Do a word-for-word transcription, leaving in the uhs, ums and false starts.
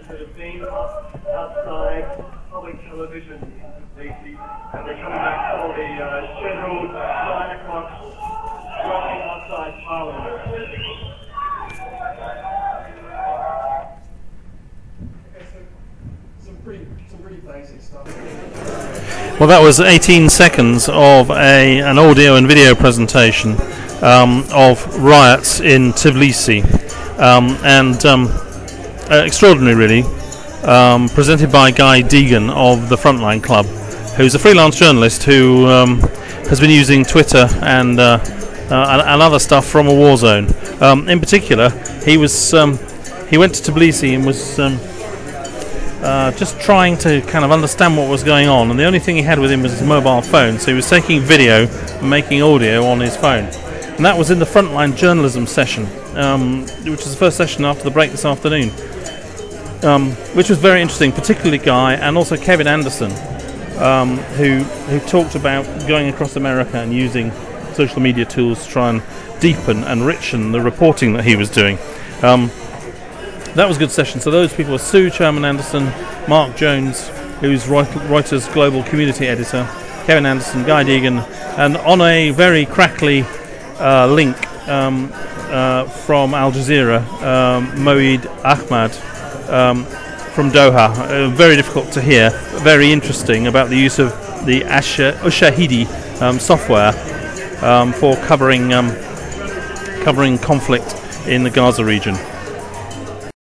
that have been outside public television in Tbilisi, and they're coming back for the uh, scheduled nine o'clock rally outside Parliament. Okay, so some pretty, some pretty basic stuff. Well, that was eighteen seconds of a an audio and video presentation um, of riots in Tbilisi, um, and um, uh, extraordinary, really. Um, presented by Guy Deegan of the Frontline Club, who's a freelance journalist who um, has been using Twitter and, uh, uh, and other stuff from a war zone. Um, in particular, he was um, he went to Tbilisi and was um, uh, just trying to kind of understand what was going on, and the only thing he had with him was his mobile phone, so he was taking video and making audio on his phone. And that was in the Frontline journalism session, um, which was the first session after the break this afternoon. Um, which was very interesting, particularly Guy and also Kevin Anderson, um, who who talked about going across America and using social media tools to try and deepen and enrichen the reporting that he was doing. Um, that was a good session. So those people were Sue Sherman Anderson, Mark Jones, who's Reuters Global Community Editor, Kevin Anderson, Guy Deegan, and on a very crackly uh, link um, uh, from Al Jazeera, um, Moeed Ahmad, Um, from Doha, uh, very difficult to hear, very interesting about the use of the Ushahidi um, software um, for covering um, covering conflict in the Gaza region.